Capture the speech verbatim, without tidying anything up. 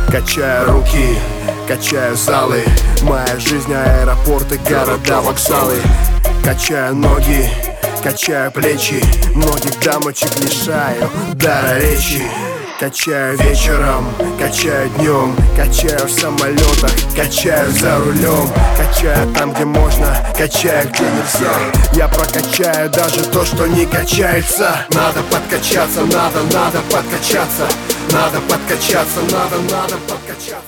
Качаю руки, качаю залы. Моя жизнь, аэропорты, города, вокзалы. Качаю ноги, качаю плечи. Многих дамочек лишаю дара речи. Качаю вечером, качаю днем. Качаю в самолетах, качаю за рулем. Качаю там, где можно, качаю, где нельзя. Я прокачаю даже то, что не качается. Надо подкачаться, надо, надо подкачаться. Надо подкачаться, надо, надо подкачаться.